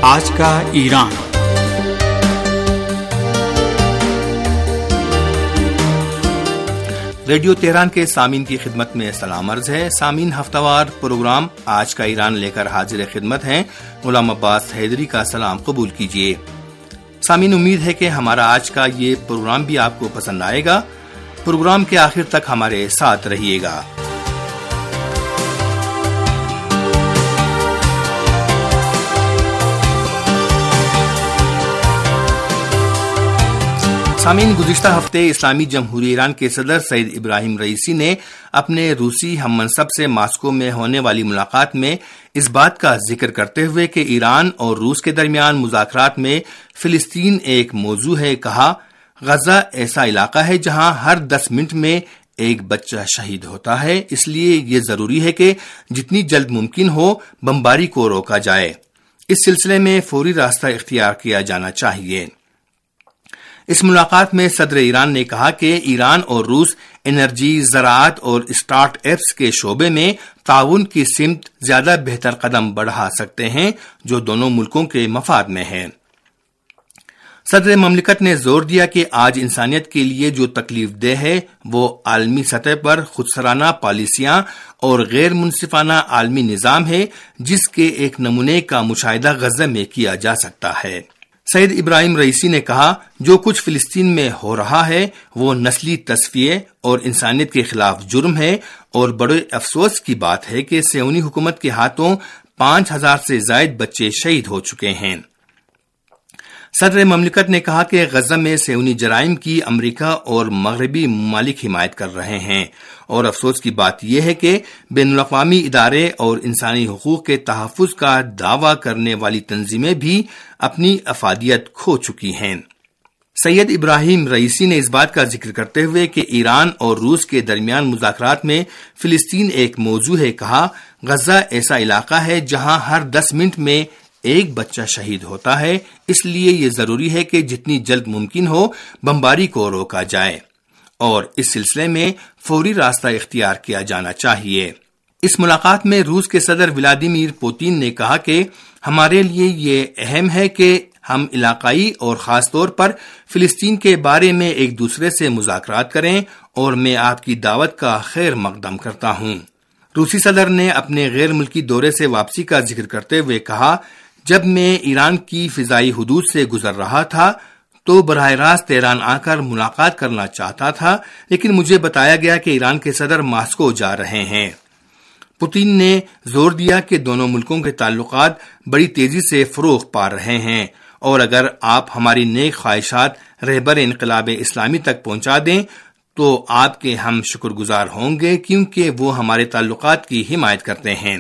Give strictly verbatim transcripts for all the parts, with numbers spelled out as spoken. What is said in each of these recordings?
آج کا Iran. Radio Tehran کے سامعین کی خدمت میں سلام عرض ہے۔ سامعین، ہفتہ وار پروگرام آج کا ایران لے کر حاضر خدمت ہیں۔ غلام عباس حیدری کا سلام قبول کیجیے۔ سامعین، امید ہے کہ ہمارا آج کا یہ پروگرام بھی آپ کو پسند آئے گا۔ پروگرام کے آخر تک ہمارے ساتھ رہیے گا۔ سامعین، گزشتہ ہفتے اسلامی جمہوریہ ایران کے صدر سید ابراہیم رئیسی نے اپنے روسی ہم منصب سے ماسکو میں ہونے والی ملاقات میں اس بات کا ذکر کرتے ہوئے کہ ایران اور روس کے درمیان مذاکرات میں فلسطین ایک موضوع ہے، کہا، غزہ ایسا علاقہ ہے جہاں ہر دس منٹ میں ایک بچہ شہید ہوتا ہے، اس لیے یہ ضروری ہے کہ جتنی جلد ممکن ہو بمباری کو روکا جائے۔ اس سلسلے میں فوری راستہ اختیار کیا جانا چاہیے۔ اس ملاقات میں صدر ایران نے کہا کہ ایران اور روس انرجی، زراعت اور اسٹارٹ اپس کے شعبے میں تعاون کی سمت زیادہ بہتر قدم بڑھا سکتے ہیں، جو دونوں ملکوں کے مفاد میں ہے۔ صدر مملکت نے زور دیا کہ آج انسانیت کے لیے جو تکلیف دہ ہے وہ عالمی سطح پر خودسرانہ پالیسیاں اور غیر منصفانہ عالمی نظام ہے، جس کے ایک نمونے کا مشاہدہ غزہ میں کیا جا سکتا ہے۔ سید ابراہیم رئیسی نے کہا، جو کچھ فلسطین میں ہو رہا ہے وہ نسلی تصفیے اور انسانیت کے خلاف جرم ہے، اور بڑے افسوس کی بات ہے کہ صہیونی حکومت کے ہاتھوں پانچ ہزار سے زائد بچے شہید ہو چکے ہیں۔ صدر مملکت نے کہا کہ غزہ میں صہیونی جرائم کی امریکہ اور مغربی ممالک حمایت کر رہے ہیں، اور افسوس کی بات یہ ہے کہ بین الاقوامی ادارے اور انسانی حقوق کے تحفظ کا دعویٰ کرنے والی تنظیمیں بھی اپنی افادیت کھو چکی ہیں۔ سید ابراہیم رئیسی نے اس بات کا ذکر کرتے ہوئے کہ ایران اور روس کے درمیان مذاکرات میں فلسطین ایک موضوع ہے، کہا، غزہ ایسا علاقہ ہے جہاں ہر دس منٹ میں ایک بچہ شہید ہوتا ہے، اس لیے یہ ضروری ہے کہ جتنی جلد ممکن ہو بمباری کو روکا جائے، اور اس سلسلے میں فوری راستہ اختیار کیا جانا چاہیے۔ اس ملاقات میں روس کے صدر ولادیمیر پوتین نے کہا کہ ہمارے لیے یہ اہم ہے کہ ہم علاقائی اور خاص طور پر فلسطین کے بارے میں ایک دوسرے سے مذاکرات کریں، اور میں آپ کی دعوت کا خیر مقدم کرتا ہوں۔ روسی صدر نے اپنے غیر ملکی دورے سے واپسی کا ذکر کرتے ہوئے کہا، جب میں ایران کی فضائی حدود سے گزر رہا تھا تو براہ راست تہران آ کر ملاقات کرنا چاہتا تھا، لیکن مجھے بتایا گیا کہ ایران کے صدر ماسکو جا رہے ہیں۔ پوتین نے زور دیا کہ دونوں ملکوں کے تعلقات بڑی تیزی سے فروغ پا رہے ہیں، اور اگر آپ ہماری نیک خواہشات رہبر انقلاب اسلامی تک پہنچا دیں تو آپ کے ہم شکر گزار ہوں گے، کیونکہ وہ ہمارے تعلقات کی حمایت کرتے ہیں۔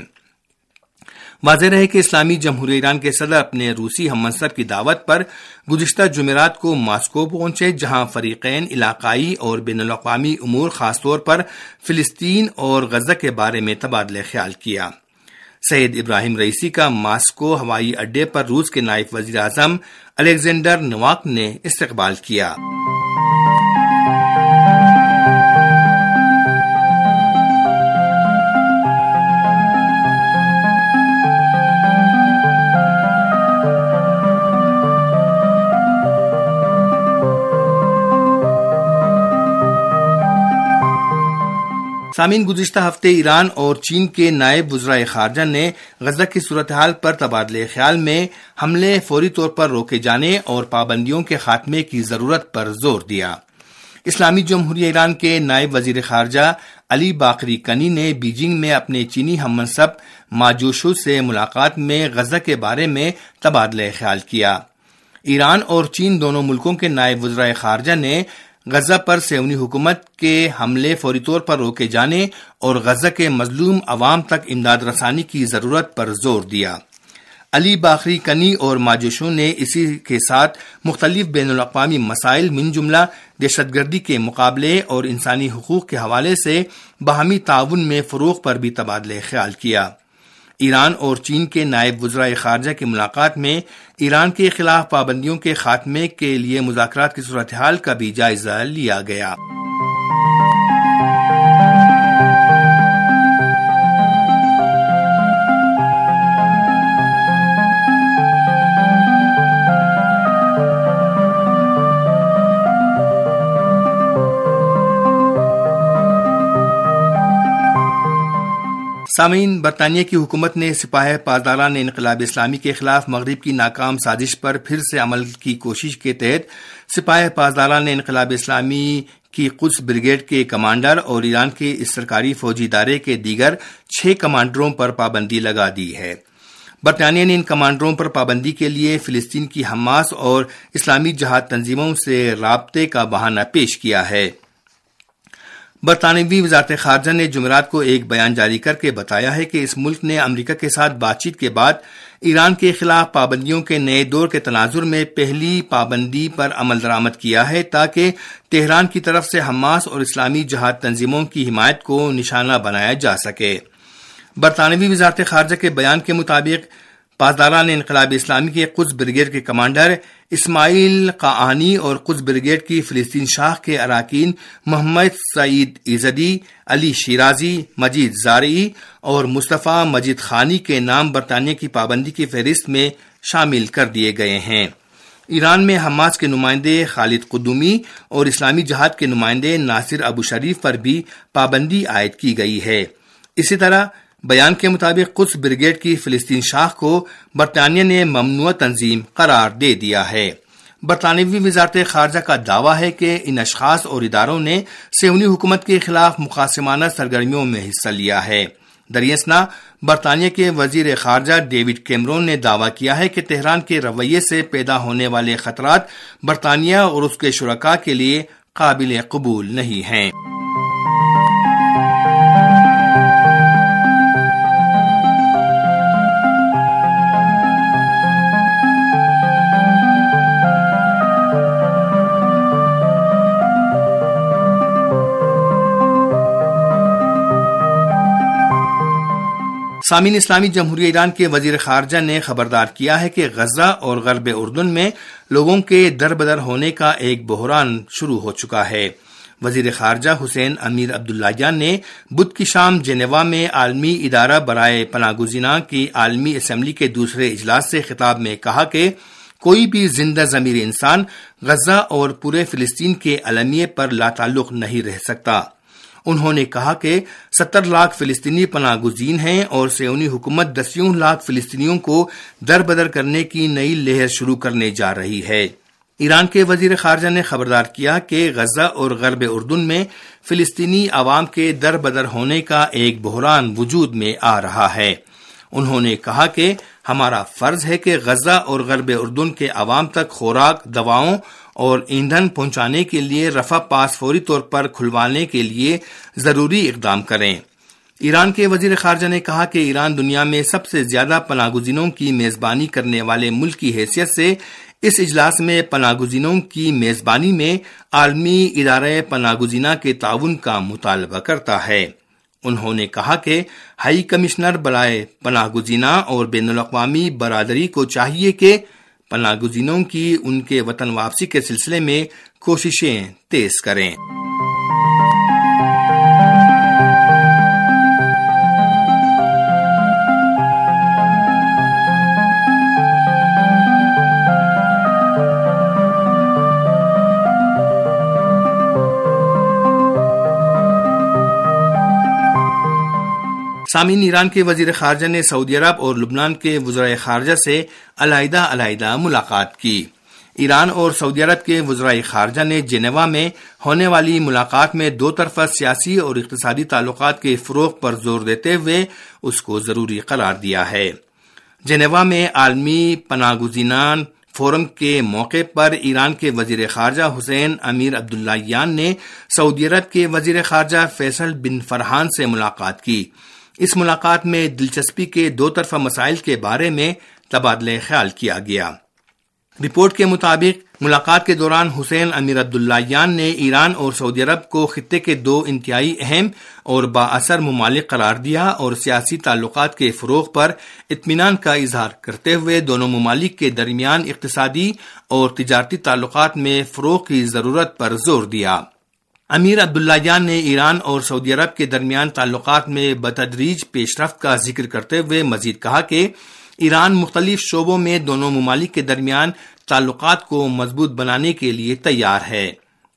واضح رہے کہ اسلامی جمہوریہ ایران کے صدر اپنے روسی ہم منصب کی دعوت پر گزشتہ جمعرات کو ماسکو پہنچے، جہاں فریقین علاقائی اور بین الاقوامی امور، خاص طور پر فلسطین اور غزہ کے بارے میں تبادلہ خیال کیا۔ سید ابراہیم رئیسی کا ماسکو ہوائی اڈے پر روس کے نائب وزیر اعظم الیگزینڈر نواک نے استقبال کیا۔ سامعین، گزشتہ ہفتے ایران اور چین کے نائب وزرائے خارجہ نے غزہ کی صورتحال پر تبادلہ خیال میں حملے فوری طور پر روکے جانے اور پابندیوں کے خاتمے کی ضرورت پر زور دیا۔ اسلامی جمہوریہ ایران کے نائب وزیر خارجہ علی باقری کنی نے بیجنگ میں اپنے چینی ہم منصب ماجوشو سے ملاقات میں غزہ کے بارے میں تبادلہ خیال کیا۔ ایران اور چین دونوں ملکوں کے نائب وزرائے خارجہ نے غزہ پر صہیونی حکومت کے حملے فوری طور پر روکے جانے اور غزہ کے مظلوم عوام تک امداد رسانی کی ضرورت پر زور دیا۔ علی باقری کنی اور ماجوشو نے اسی کے ساتھ مختلف بین الاقوامی مسائل من جملہ دہشت گردی کے مقابلے اور انسانی حقوق کے حوالے سے باہمی تعاون میں فروغ پر بھی تبادلہ خیال کیا۔ ایران اور چین کے نائب وزرائے خارجہ کی ملاقات میں ایران کے خلاف پابندیوں کے خاتمے کے لیے مذاکرات کی صورتحال کا بھی جائزہ لیا گیا۔ سامعین، برطانیہ کی حکومت نے سپاہ پاسداران انقلاب اسلامی کے خلاف مغرب کی ناکام سازش پر پھر سے عمل کی کوشش کے تحت سپاہ پاسداران انقلاب اسلامی کی قدس بریگیڈ کے کمانڈر اور ایران کے اس سرکاری فوجی ادارے کے دیگر چھ کمانڈروں پر پابندی لگا دی ہے۔ برطانیہ نے ان کمانڈروں پر پابندی کے لیے فلسطین کی حماس اور اسلامی جہاد تنظیموں سے رابطے کا بہانہ پیش کیا ہے۔ برطانوی وزارت خارجہ نے جمعرات کو ایک بیان جاری کر کے بتایا ہے کہ اس ملک نے امریکہ کے ساتھ بات چیت کے بعد ایران کے خلاف پابندیوں کے نئے دور کے تناظر میں پہلی پابندی پر عمل درآمد کیا ہے تاکہ تہران کی طرف سے حماس اور اسلامی جہاد تنظیموں کی حمایت کو نشانہ بنایا جا سکے۔ برطانوی وزارت خارجہ کے بیان کے مطابق پاسداران انقلاب اسلامی کے قدس بریگیڈ کے کمانڈر اسماعیل قاآنی اور قدس بریگیڈ کی فلسطین شاخ کے اراکین محمد سعید ایزدی، علی شیرازی، مجید زارعی اور مصطفیٰ مجید خانی کے نام برطانیہ کی پابندی کی فہرست میں شامل کر دیے گئے ہیں۔ ایران میں حماس کے نمائندے خالد قدومی اور اسلامی جہاد کے نمائندے ناصر ابو شریف پر بھی پابندی عائد کی گئی ہے۔ اسی طرح بیان کے مطابق قدس بریگیڈ کی فلسطین شاخ کو برطانیہ نے ممنوع تنظیم قرار دے دیا ہے۔ برطانوی وزارت خارجہ کا دعویٰ ہے کہ ان اشخاص اور اداروں نے صہیونی حکومت کے خلاف مقاسمانہ سرگرمیوں میں حصہ لیا ہے۔ دریاسنا برطانیہ کے وزیر خارجہ ڈیوڈ کیمرون نے دعویٰ کیا ہے کہ تہران کے رویے سے پیدا ہونے والے خطرات برطانیہ اور اس کے شرکاء کے لیے قابل قبول نہیں ہیں۔ سامعین، اسلامی جمہوریہ ایران کے وزیر خارجہ نے خبردار کیا ہے کہ غزہ اور غرب اردن میں لوگوں کے در بدر ہونے کا ایک بحران شروع ہو چکا ہے۔ وزیر خارجہ حسین امیر عبداللہیان نے بدھ کی شام جنیوا میں عالمی ادارہ برائے پناہ گزینان کی عالمی اسمبلی کے دوسرے اجلاس سے خطاب میں کہا کہ کوئی بھی زندہ ضمیر انسان غزہ اور پورے فلسطین کے المیے پر لا تعلق نہیں رہ سکتا۔ انہوں نے کہا کہ ستر لاکھ فلسطینی پناہ گزین ہیں اور صہیونی حکومت دسیوں لاکھ فلسطینیوں کو در بدر کرنے کی نئی لہر شروع کرنے جا رہی ہے۔ ایران کے وزیر خارجہ نے خبردار کیا کہ غزہ اور غرب اردن میں فلسطینی عوام کے در بدر ہونے کا ایک بحران وجود میں آ رہا ہے۔ انہوں نے کہا کہ ہمارا فرض ہے کہ غزہ اور غرب اردن کے عوام تک خوراک، دواؤں اور ایندھن پہنچانے کے لیے رفح پاس فوری طور پر کھلوانے کے لیے ضروری اقدام کریں۔ ایران کے وزیر خارجہ نے کہا کہ ایران دنیا میں سب سے زیادہ پناہ گزینوں کی میزبانی کرنے والے ملک کی حیثیت سے اس اجلاس میں پناہ گزینوں کی میزبانی میں عالمی ادارہ پناہ گزینہ کے تعاون کا مطالبہ کرتا ہے۔ انہوں نے کہا کہ ہائی کمشنر برائے پناہ گزینہ اور بین الاقوامی برادری کو چاہیے کہ پناہ گزینوں کی ان کے وطن واپسی کے سلسلے میں کوششیں تیز کریں۔ سامعین، ایران کے وزیر خارجہ نے سعودی عرب اور لبنان کے وزرائے خارجہ سے علیحدہ علیحدہ ملاقات کی۔ ایران اور سعودی عرب کے وزرائے خارجہ نے جنیوا میں ہونے والی ملاقات میں دو طرفہ سیاسی اور اقتصادی تعلقات کے فروغ پر زور دیتے ہوئے اس کو ضروری قرار دیا ہے۔ جنیوا میں عالمی پناہ گزینان فورم کے موقع پر ایران کے وزیر خارجہ حسین امیر عبداللہیان نے سعودی عرب کے وزیر خارجہ فیصل بن فرحان سے ملاقات کی۔ اس ملاقات میں دلچسپی کے دو طرفہ مسائل کے بارے میں تبادلہ خیال کیا گیا۔ رپورٹ کے مطابق ملاقات کے دوران حسین امیر عبداللہیان نے ایران اور سعودی عرب کو خطے کے دو انتہائی اہم اور بااثر ممالک قرار دیا اور سیاسی تعلقات کے فروغ پر اطمینان کا اظہار کرتے ہوئے دونوں ممالک کے درمیان اقتصادی اور تجارتی تعلقات میں فروغ کی ضرورت پر زور دیا۔ امیر عبداللہیان نے ایران اور سعودی عرب کے درمیان تعلقات میں بتدریج پیش رفت کا ذکر کرتے ہوئے مزید کہا کہ ایران مختلف شعبوں میں دونوں ممالک کے درمیان تعلقات کو مضبوط بنانے کے لیے تیار ہے۔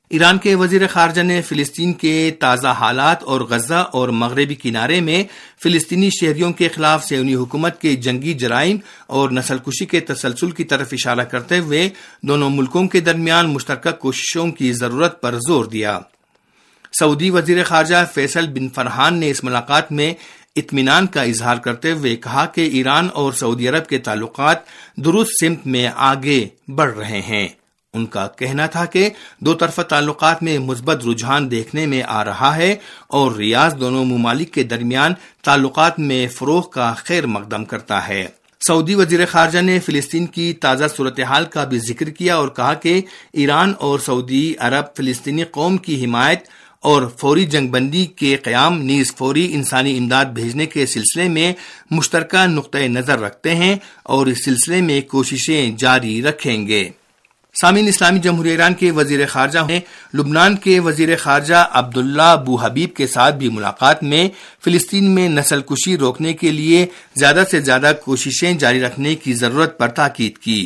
ایران کے وزیر خارجہ نے فلسطین کے تازہ حالات اور غزہ اور مغربی کنارے میں فلسطینی شہریوں کے خلاف صہیونی حکومت کے جنگی جرائم اور نسل کشی کے تسلسل کی طرف اشارہ کرتے ہوئے دونوں ملکوں کے درمیان مشترکہ کوششوں کی ضرورت پر زور دیا۔ سعودی وزیر خارجہ فیصل بن فرحان نے اس ملاقات میں اطمینان کا اظہار کرتے ہوئے کہا کہ ایران اور سعودی عرب کے تعلقات درست سمت میں آگے بڑھ رہے ہیں۔ ان کا کہنا تھا کہ دو طرفہ تعلقات میں مثبت رجحان دیکھنے میں آ رہا ہے اور ریاض دونوں ممالک کے درمیان تعلقات میں فروغ کا خیر مقدم کرتا ہے۔ سعودی وزیر خارجہ نے فلسطین کی تازہ صورتحال کا بھی ذکر کیا اور کہا کہ ایران اور سعودی عرب فلسطینی قوم کی حمایت اور فوری جنگ بندی کے قیام نیز فوری انسانی امداد بھیجنے کے سلسلے میں مشترکہ نقطۂ نظر رکھتے ہیں اور اس سلسلے میں کوششیں جاری رکھیں گے۔ سامعین، اسلامی جمہوریہ ایران کے وزیر خارجہ نے لبنان کے وزیر خارجہ عبداللہ ابو حبیب کے ساتھ بھی ملاقات میں فلسطین میں نسل کشی روکنے کے لیے زیادہ سے زیادہ کوششیں جاری رکھنے کی ضرورت پر تاکید کی۔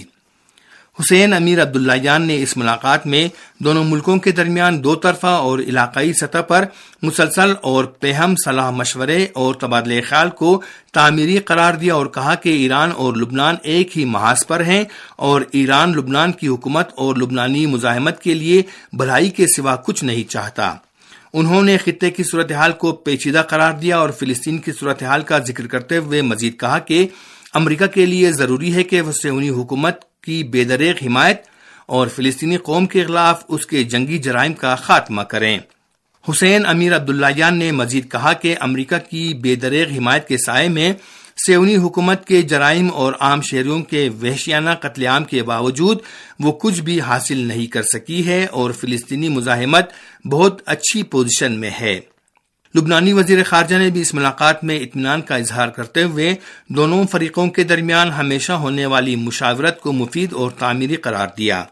حسین امیر عبداللہیان نے اس ملاقات میں دونوں ملکوں کے درمیان دو طرفہ اور علاقائی سطح پر مسلسل اور پہم صلاح مشورے اور تبادلہ خیال کو تعمیری قرار دیا اور کہا کہ ایران اور لبنان ایک ہی محاذ پر ہیں اور ایران لبنان کی حکومت اور لبنانی مزاحمت کے لیے بھلائی کے سوا کچھ نہیں چاہتا۔ انہوں نے خطے کی صورتحال کو پیچیدہ قرار دیا اور فلسطین کی صورتحال کا ذکر کرتے ہوئے مزید کہا کہ امریکہ کے لیے ضروری ہے کہ وہ صہیونی حکومت کی بے دریغ حمایت اور فلسطینی قوم کے خلاف اس کے جنگی جرائم کا خاتمہ کریں۔ حسین امیر عبداللہیان نے مزید کہا کہ امریکہ کی بے دریغ حمایت کے سائے میں صہیونی حکومت کے جرائم اور عام شہریوں کے وحشیانہ قتل عام کے باوجود وہ کچھ بھی حاصل نہیں کر سکی ہے اور فلسطینی مزاحمت بہت اچھی پوزیشن میں ہے۔ لبنانی وزیر خارجہ نے بھی اس ملاقات میں اطمینان کا اظہار کرتے ہوئے دونوں فریقوں کے درمیان ہمیشہ ہونے والی مشاورت کو مفید اور تعمیری قرار دیا۔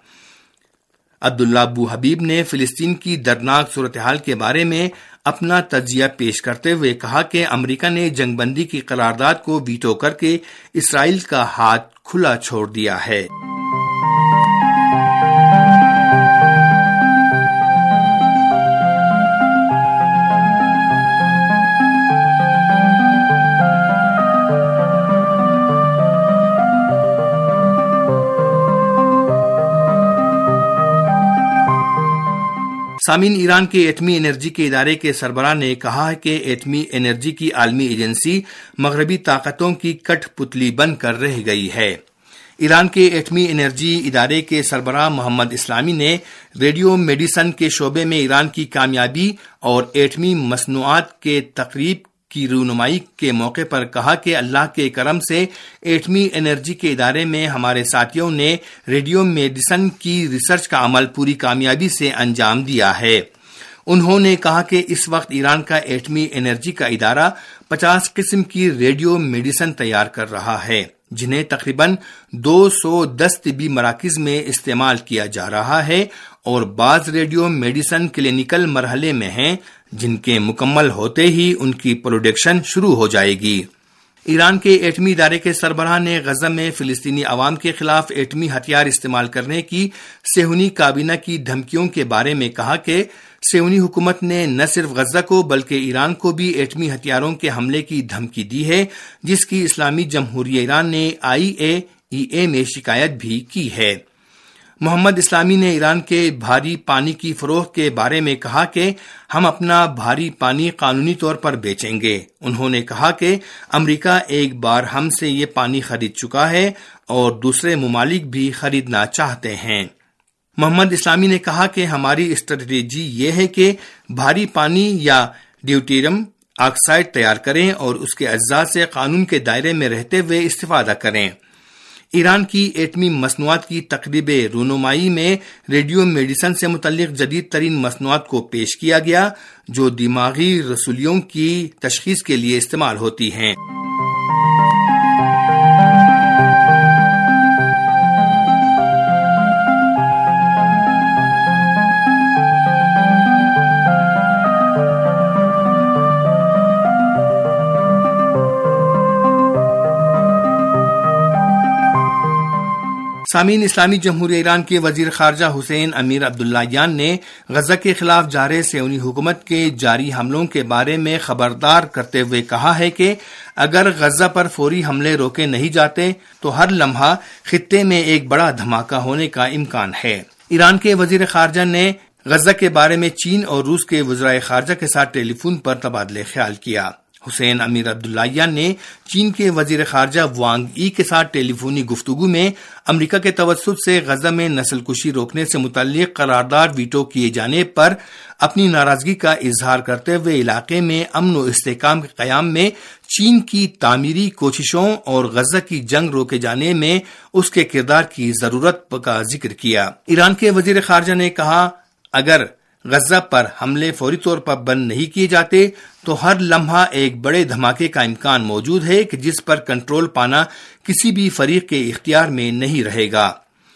عبداللہ ابو حبیب نے فلسطین کی دردناک صورتحال کے بارے میں اپنا تجزیہ پیش کرتے ہوئے کہا کہ امریکہ نے جنگ بندی کی قرارداد کو ویٹو کر کے اسرائیل کا ہاتھ کھلا چھوڑ دیا ہے۔ سامعین، ایران کے ایٹمی انرجی کے ادارے کے سربراہ نے کہا ہے کہ ایٹمی انرجی کی عالمی ایجنسی مغربی طاقتوں کی کٹ پتلی بن کر رہ گئی ہے۔ ایران کے ایٹمی انرجی ادارے کے سربراہ محمد اسلامی نے ریڈیو میڈیسن کے شعبے میں ایران کی کامیابی اور ایٹمی مصنوعات کے تقریب کی رونمائی کے موقع پر کہا کہ اللہ کے کرم سے ایٹمی انرجی کے ادارے میں ہمارے ساتھیوں نے ریڈیو میڈیسن کی ریسرچ کا عمل پوری کامیابی سے انجام دیا ہے۔ انہوں نے کہا کہ اس وقت ایران کا ایٹمی انرجی کا ادارہ پچاس قسم کی ریڈیو میڈیسن تیار کر رہا ہے، جنہیں تقریباً دو سو دس طبی مراکز میں استعمال کیا جا رہا ہے اور بعض ریڈیو میڈیسن کلینیکل مرحلے میں ہیں، جن کے مکمل ہوتے ہی ان کی پروڈکشن شروع ہو جائے گی۔ ایران کے ایٹمی ادارے کے سربراہ نے غزہ میں فلسطینی عوام کے خلاف ایٹمی ہتھیار استعمال کرنے کی صہیونی کابینہ کی دھمکیوں کے بارے میں کہا کہ صہیونی حکومت نے نہ صرف غزہ کو بلکہ ایران کو بھی ایٹمی ہتھیاروں کے حملے کی دھمکی دی ہے، جس کی اسلامی جمہوریہ ایران نے آئی اے ای اے میں شکایت بھی کی ہے۔ محمد اسلامی نے ایران کے بھاری پانی کی فروخت کے بارے میں کہا کہ ہم اپنا بھاری پانی قانونی طور پر بیچیں گے۔ انہوں نے کہا کہ امریکہ ایک بار ہم سے یہ پانی خرید چکا ہے اور دوسرے ممالک بھی خریدنا چاہتے ہیں۔ محمد اسلامی نے کہا کہ ہماری اسٹریٹجی یہ ہے کہ بھاری پانی یا ڈیوٹیریم آکسائڈ تیار کریں اور اس کے اجزاء سے قانون کے دائرے میں رہتے ہوئے استفادہ کریں۔ ایران کی ایٹمی مصنوعات کی تقریب رونمائی میں ریڈیو میڈیسن سے متعلق جدید ترین مصنوعات کو پیش کیا گیا، جو دماغی رسولیوں کی تشخیص کے لیے استعمال ہوتی ہیں۔ سامعین، اسلامی جمہوریہ ایران کے وزیر خارجہ حسین امیر عبداللہیان نے غزہ کے خلاف جارح صہیونی حکومت کے جاری حملوں کے بارے میں خبردار کرتے ہوئے کہا ہے کہ اگر غزہ پر فوری حملے روکے نہیں جاتے تو ہر لمحہ خطے میں ایک بڑا دھماکہ ہونے کا امکان ہے۔ ایران کے وزیر خارجہ نے غزہ کے بارے میں چین اور روس کے وزرائے خارجہ کے ساتھ ٹیلی فون پر تبادلہ خیال کیا۔ حسین امیر عبداللہیان نے چین کے وزیر خارجہ وانگ ای کے ساتھ ٹیلی فونی گفتگو میں امریکہ کے توسط سے غزہ میں نسل کشی روکنے سے متعلق قرارداد ویٹو کیے جانے پر اپنی ناراضگی کا اظہار کرتے ہوئے علاقے میں امن و استحکام کے قیام میں چین کی تعمیری کوششوں اور غزہ کی جنگ روکے جانے میں اس کے کردار کی ضرورت کا ذکر کیا۔ ایران کے وزیر خارجہ نے کہا، اگر غزہ پر حملے فوری طور پر بند نہیں کیے جاتے تو ہر لمحہ ایک بڑے دھماکے کا امکان موجود ہے کہ جس پر کنٹرول پانا کسی بھی فریق کے اختیار میں نہیں رہے گا۔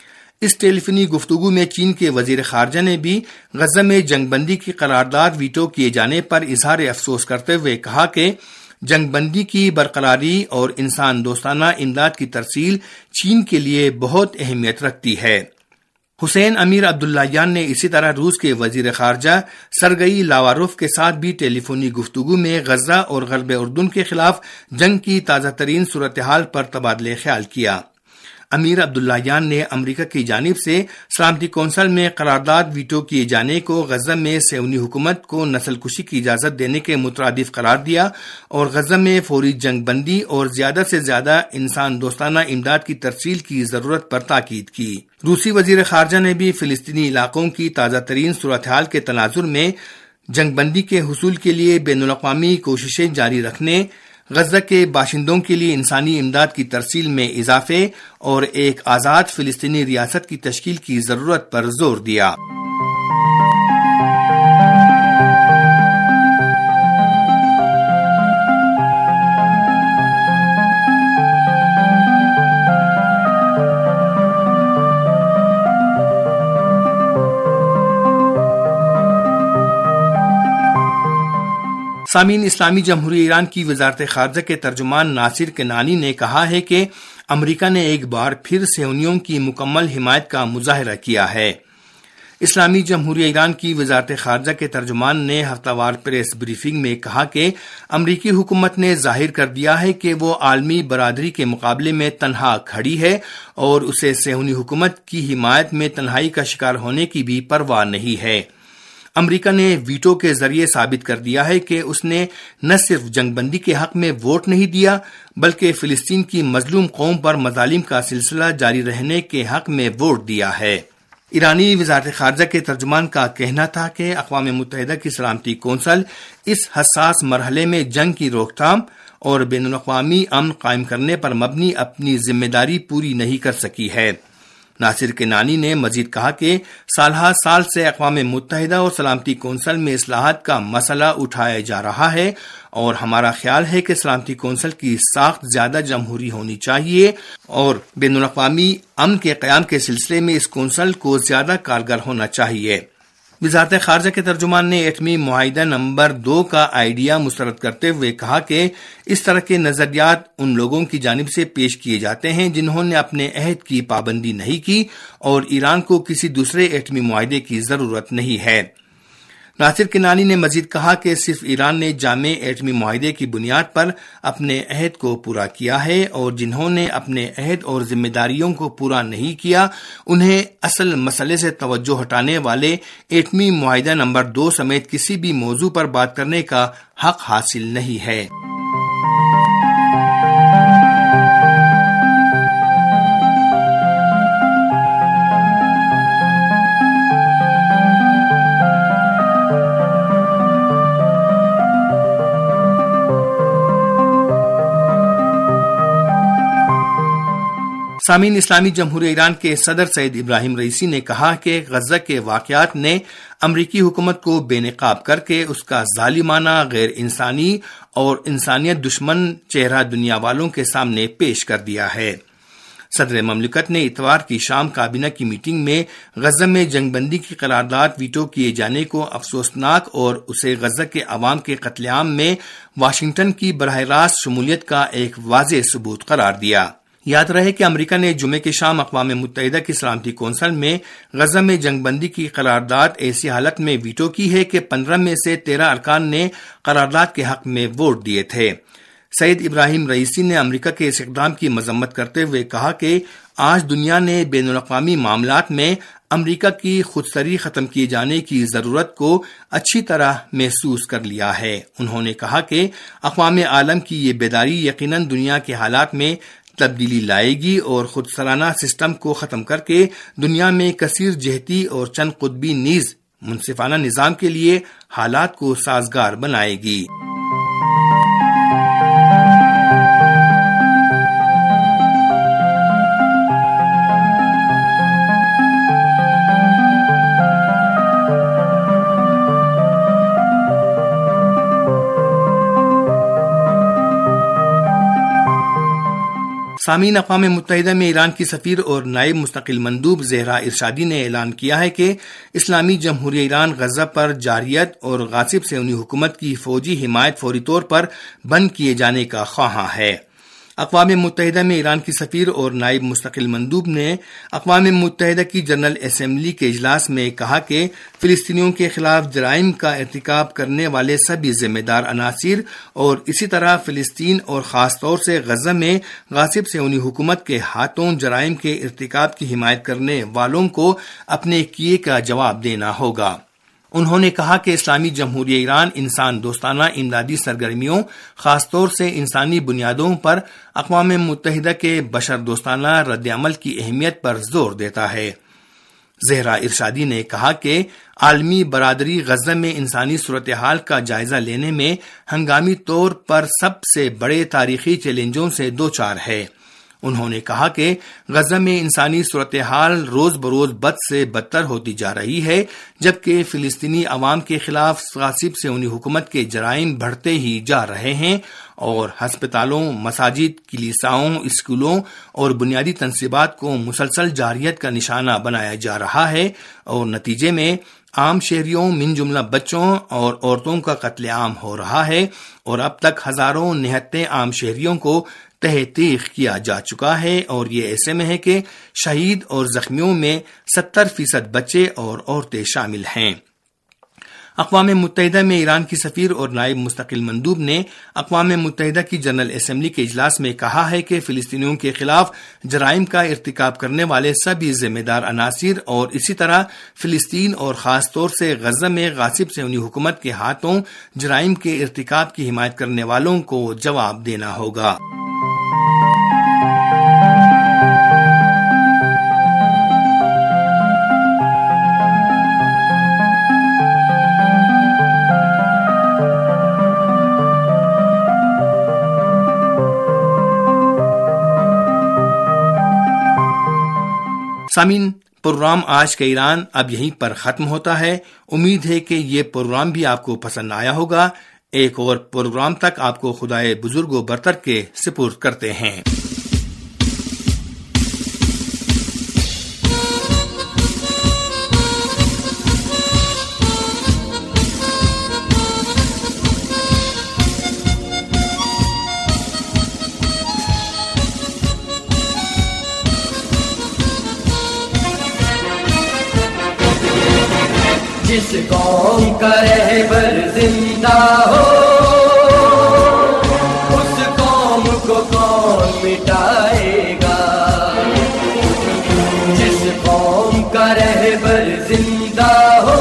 اس ٹیلی فونی گفتگو میں چین کے وزیر خارجہ نے بھی غزہ میں جنگ بندی کی قرارداد ویٹو کیے جانے پر اظہار افسوس کرتے ہوئے کہا کہ جنگ بندی کی برقراری اور انسان دوستانہ امداد کی ترسیل چین کے لیے بہت اہمیت رکھتی ہے۔ حسین امیر عبداللہیان نے اسی طرح روس کے وزیر خارجہ سرگئی لاواروف کے ساتھ بھی ٹیلی فونی گفتگو میں غزہ اور غرب اردن کے خلاف جنگ کی تازہ ترین صورتحال پر تبادلہ خیال کیا۔ امیر عبداللہیان نے امریکہ کی جانب سے سلامتی کونسل میں قرارداد ویٹو کیے جانے کو غزہ میں صہیونی حکومت کو نسل کشی کی اجازت دینے کے مترادف قرار دیا اور غزہ میں فوری جنگ بندی اور زیادہ سے زیادہ انسان دوستانہ امداد کی ترسیل کی ضرورت پر تاکید کی۔ روسی وزیر خارجہ نے بھی فلسطینی علاقوں کی تازہ ترین صورتحال کے تناظر میں جنگ بندی کے حصول کے لیے بین الاقوامی کوششیں جاری رکھنے، غزہ کے باشندوں کے لیے انسانی امداد کی ترسیل میں اضافے اور ایک آزاد فلسطینی ریاست کی تشکیل کی ضرورت پر زور دیا۔ سامعین، اسلامی جمہوریہ ایران کی وزارت خارجہ کے ترجمان ناصر کنعانی نے کہا ہے کہ امریکہ نے ایک بار پھر صہیونیوں کی مکمل حمایت کا مظاہرہ کیا ہے۔ اسلامی جمہوریہ ایران کی وزارت خارجہ کے ترجمان نے ہفتہ وار پریس بریفنگ میں کہا کہ امریکی حکومت نے ظاہر کر دیا ہے کہ وہ عالمی برادری کے مقابلے میں تنہا کھڑی ہے اور اسے صہیونی حکومت کی حمایت میں تنہائی کا شکار ہونے کی بھی پرواہ نہیں ہے۔ امریکہ نے ویٹو کے ذریعے ثابت کر دیا ہے کہ اس نے نہ صرف جنگ بندی کے حق میں ووٹ نہیں دیا بلکہ فلسطین کی مظلوم قوم پر مظالم کا سلسلہ جاری رہنے کے حق میں ووٹ دیا ہے۔ ایرانی وزارت خارجہ کے ترجمان کا کہنا تھا کہ اقوام متحدہ کی سلامتی کونسل اس حساس مرحلے میں جنگ کی روک تھام اور بین الاقوامی امن قائم کرنے پر مبنی اپنی ذمہ داری پوری نہیں کر سکی ہے۔ ناصر کنعانی نے مزید کہا کہ سالہ سال سے اقوام متحدہ اور سلامتی کونسل میں اصلاحات کا مسئلہ اٹھایا جا رہا ہے اور ہمارا خیال ہے کہ سلامتی کونسل کی ساخت زیادہ جمہوری ہونی چاہیے اور بین الاقوامی امن کے قیام کے سلسلے میں اس کونسل کو زیادہ کارگر ہونا چاہیے۔ وزارت خارجہ کے ترجمان نے ایٹمی معاہدہ نمبر دو کا آئیڈیا مسترد کرتے ہوئے کہا کہ اس طرح کے نظریات ان لوگوں کی جانب سے پیش کیے جاتے ہیں جنہوں نے اپنے عہد کی پابندی نہیں کی اور ایران کو کسی دوسرے ایٹمی معاہدے کی ضرورت نہیں ہے۔ ناصر کنعانی نے مزید کہا کہ صرف ایران نے جامع ایٹمی معاہدے کی بنیاد پر اپنے عہد کو پورا کیا ہے اور جنہوں نے اپنے عہد اور ذمہ داریوں کو پورا نہیں کیا انہیں اصل مسئلے سے توجہ ہٹانے والے ایٹمی معاہدہ نمبر دو سمیت کسی بھی موضوع پر بات کرنے کا حق حاصل نہیں ہے۔ سامعین، اسلامی جمہوریہ ایران کے صدر سید ابراہیم رئیسی نے کہا کہ غزہ کے واقعات نے امریکی حکومت کو بے نقاب کر کے اس کا ظالمانہ، غیر انسانی اور انسانیت دشمن چہرہ دنیا والوں کے سامنے پیش کر دیا ہے۔ صدر مملکت نے اتوار کی شام کابینہ کی میٹنگ میں غزہ میں جنگ بندی کی قرارداد ویٹو کیے جانے کو افسوسناک اور اسے غزہ کے عوام کے قتل عام میں واشنگٹن کی براہ راست شمولیت کا ایک واضح ثبوت قرار دیا۔ یاد رہے کہ امریکہ نے جمعے کی شام اقوام متحدہ کی سلامتی کونسل میں غزہ میں جنگ بندی کی قرارداد ایسی حالت میں ویٹو کی ہے کہ پندرہ میں سے تیرہ ارکان نے قرارداد کے حق میں ووٹ دیے تھے۔ سعید ابراہیم رئیسی نے امریکہ کے اس اقدام کی مذمت کرتے ہوئے کہا کہ آج دنیا نے بین الاقوامی معاملات میں امریکہ کی خودسری ختم کیے جانے کی ضرورت کو اچھی طرح محسوس کر لیا ہے۔ انہوں نے کہا کہ اقوام عالم کی یہ بیداری یقیناً دنیا کے حالات میں تبدیلی لائے گی اور خود سرانہ سسٹم کو ختم کر کے دنیا میں کثیر جہتی اور چند قطبی نیز منصفانہ نظام کے لیے حالات کو سازگار بنائے گی۔ سامعین، اقوام متحدہ میں ایران کی سفیر اور نائب مستقل مندوب زہرا ارشادی نے اعلان کیا ہے کہ اسلامی جمہوریہ ایران غزہ پر جارحیت اور غاصب صہیونی حکومت کی فوجی حمایت فوری طور پر بند کیے جانے کا خواہاں ہے۔ اقوام متحدہ میں ایران کی سفیر اور نائب مستقل مندوب نے اقوام متحدہ کی جنرل اسمبلی کے اجلاس میں کہا کہ فلسطینیوں کے خلاف جرائم کا ارتکاب کرنے والے سبھی ذمہ دار عناصر اور اسی طرح فلسطین اور خاص طور سے غزہ میں غاصب صہیونی حکومت کے ہاتھوں جرائم کے ارتکاب کی حمایت کرنے والوں کو اپنے کیے کا جواب دینا ہوگا۔ انہوں نے کہا کہ اسلامی جمہوریہ ایران انسان دوستانہ امدادی سرگرمیوں، خاص طور سے انسانی بنیادوں پر اقوام متحدہ کے بشر دوستانہ رد عمل کی اہمیت پر زور دیتا ہے۔ زہرا ارشادی نے کہا کہ عالمی برادری غزہ میں انسانی صورتحال کا جائزہ لینے میں ہنگامی طور پر سب سے بڑے تاریخی چیلنجوں سے دوچار ہے۔ انہوں نے کہا کہ غزہ میں انسانی صورتحال روز بروز بد سے بدتر ہوتی جا رہی ہے، جبکہ فلسطینی عوام کے خلاف غاصب صہیونی حکومت کے جرائم بڑھتے ہی جا رہے ہیں اور ہسپتالوں، مساجد، کلیساؤں، اسکولوں اور بنیادی تنصیبات کو مسلسل جارحیت کا نشانہ بنایا جا رہا ہے اور نتیجے میں عام شہریوں من جملہ بچوں اور عورتوں کا قتل عام ہو رہا ہے اور اب تک ہزاروں نہتے عام شہریوں کو تہ تیغ کیا جا چکا ہے، اور یہ ایسے میں ہے کہ شہید اور زخمیوں میں ستر فیصد بچے اور عورتیں شامل ہیں۔ اقوام متحدہ میں ایران کی سفیر اور نائب مستقل مندوب نے اقوام متحدہ کی جنرل اسمبلی کے اجلاس میں کہا ہے کہ فلسطینیوں کے خلاف جرائم کا ارتکاب کرنے والے سبھی ذمہ دار عناصر اور اسی طرح فلسطین اور خاص طور سے غزہ میں غاصب صہیونی حکومت کے ہاتھوں جرائم کے ارتکاب کی حمایت کرنے والوں کو جواب دینا ہوگا۔ سامعین، پروگرام آج کا ایران اب یہیں پر ختم ہوتا ہے۔ امید ہے کہ یہ پروگرام بھی آپ کو پسند آیا ہوگا۔ ایک اور پروگرام تک آپ کو خدائے بزرگ و برتر کے سپرد کرتے ہیں۔ جس قوم کا رہبر زندہ ہو اس قوم کو کون مٹائے گا، جس قوم کا رہبر زندہ ہو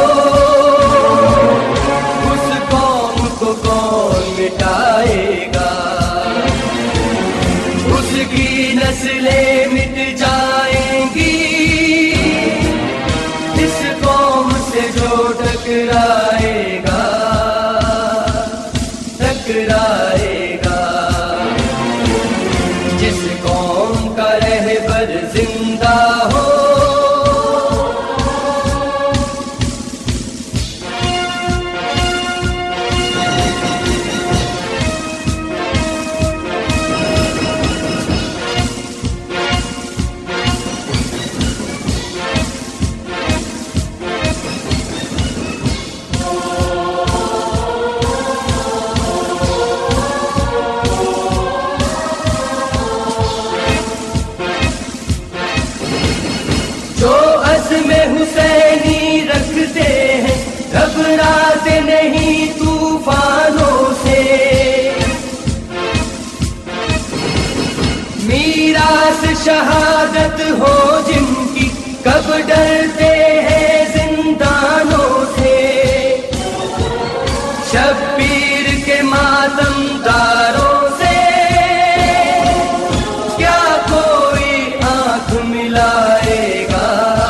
اس قوم کو کون مٹائے گا، اس کی نسلیں مٹ جائیں گی اس قوم سے جو ٹکرائے گا ٹکرائے گا، جس قوم کا رہبر زندہ ہو۔ شہادت ہو جن کی کب ڈرتے ہیں زندانوں سے، شبیر کے ماتم داروں سے کیا کوئی آنکھ ملائے گا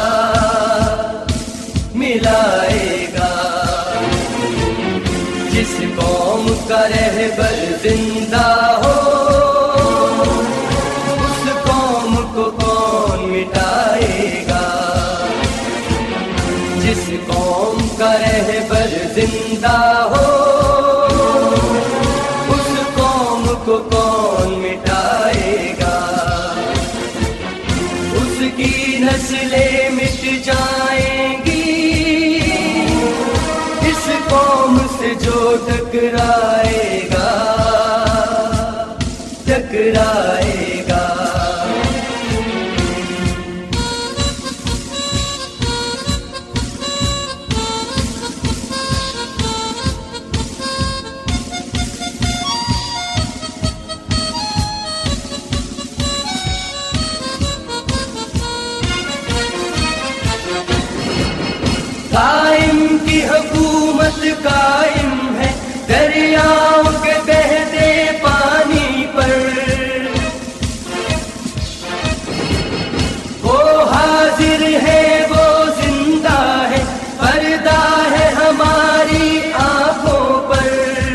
ملائے گا؟ جس قوم کا رہبر زندہ ہو اس قوم کو کون مٹائے گا؟ جس قوم کا رہبر زندہ ہو اس قوم کو کون مٹائے گا؟ اس کی نسلیں مٹ جائیں گی اس قوم سے جو ٹکرائے گا ٹکرائے گا۔ قائم کی حکومت قائم ہے دریاؤں کے بہتے پانی پر، وہ حاضر ہے وہ زندہ ہے پردہ ہے ہماری آنکھوں پر،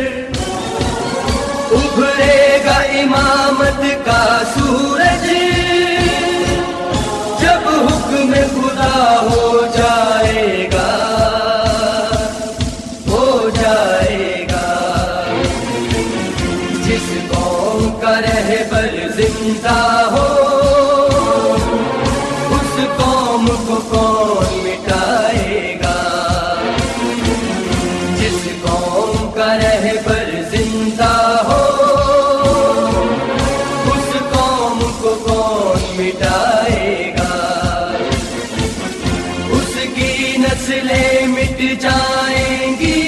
ابھرے گا امامت کا سورج جب حکم خدا ہو جائے گا ہو جائے گا۔ جس قوم کا رہبر زندہ ہو اس قوم کو کون مٹائے گا؟ جس قوم کا رہبر زندہ ہو اس قوم کو کون مٹائے گا؟ اس کی نسلیں مٹ جائیں گی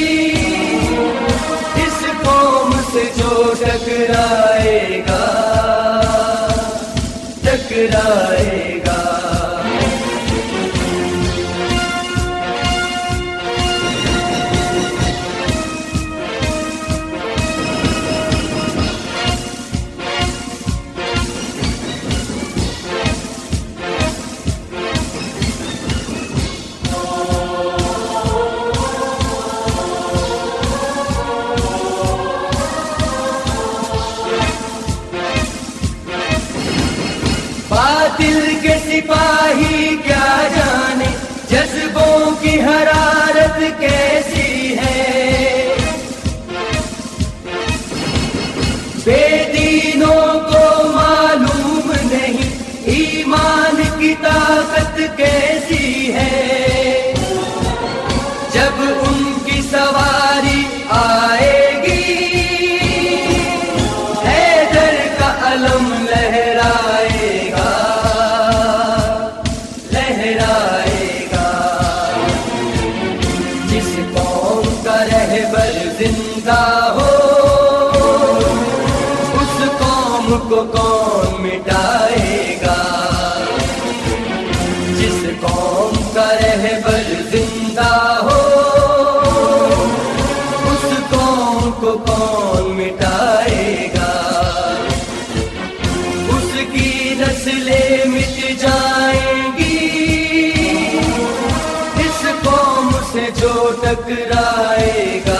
اس قوم سے جو ٹکرائے گا ٹکرائے گا۔ باطل کے سپاہی کیا جانے جذبوں کی حرارت کیسی ہے، بے دینوں کو معلوم نہیں ایمان کی طاقت کیسی ہے، جب ان کی سواری آئے گی حیدر کا علم لہرائے گا لہرائے گا۔ جس قوم کا رہبر زندہ ہو اس قوم کو کون مٹائے گا؟ جس قوم کا رہبر زندہ ہو اس قوم کو کون مٹائے گا؟ اس کی نسلیں مٹ جائیں گی اس قوم سے جو ٹکرائے گا